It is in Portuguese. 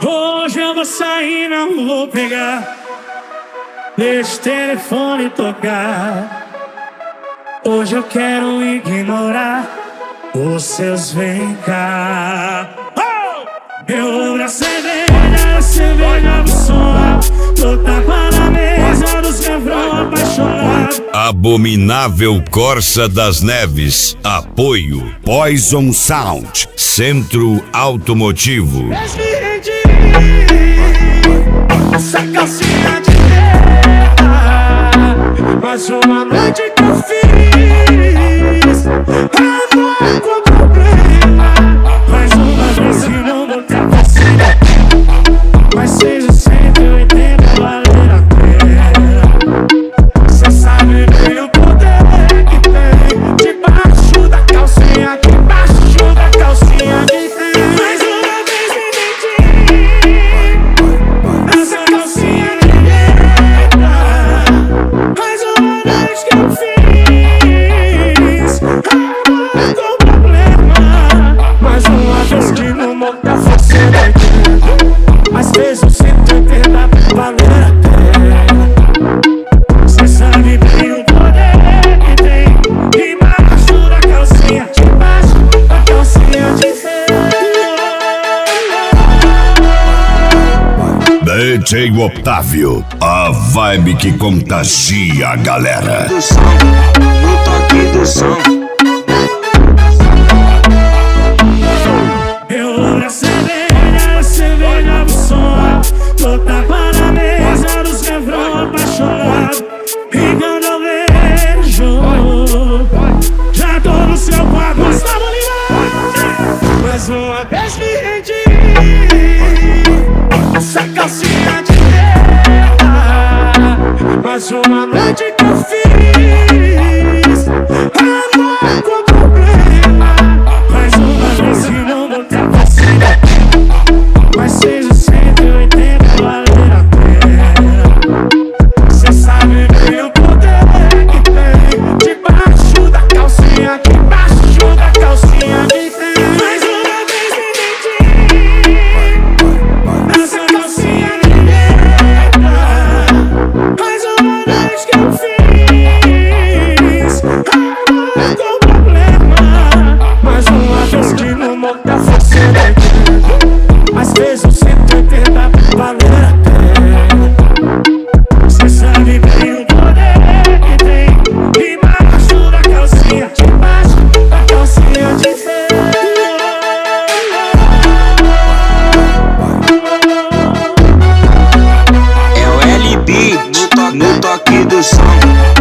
Hoje eu vou sair, não vou pegar. Deixa o telefone tocar. Hoje eu quero ignorar os seus vem cá. Eu vou na cerveja, a cerveja do som. Tô tapando na mesa dos refrão apaixonado. Abominável Corsa das Neves. Apoio Poison Sound, Centro Automotivo. Essa calcinha de guerra, mais uma noite que eu fiz. Amor com problema, mais uma vez que não vou ter vacina. Mas seja 180, valer a pena. Cê sabe bem o poder que tem debaixo da calcinha, debaixo da calcinha de tem. Mais uma vez me menti. Essa calcinha de guerra, mais uma vez que eu fiz. Amor com problema, mais uma vez que no monta você vai ter. Mas fez o 180 valer a pena. Cê sabe bem o poder que tem debaixo da calcinha, debaixo da calcinha de ferro. DJ Otávio, a vibe que contagia a galera. Do som, no toque do som. Eu vou na cerveja, a cerveja do som. Tô tapando na mesa dos refrão apaixonado. E quando eu vejo, já tô no seu quarto, Gustavo Lima. Mais uma vez me rendi. Essa calcinha de guerra, mais uma noite que eu fiz. Amor com problema, mais uma vez que não vou ter vacina. Mas seja 180, valer a pena. Cê sabe bem o poder que tem debaixo da calcinha, debaixo da calcinha de tem. Mais uma vez me menti. Essa calcinha de guerra, mais uma vez que eu fiz. Amor com problema, mais uma vez que no monta você vai ter. Mas fez o 180 valer a pena. Cê sabe bem o poder que tem debaixo da calcinha, debaixo da calcinha de ferro. É o LB no toque do som.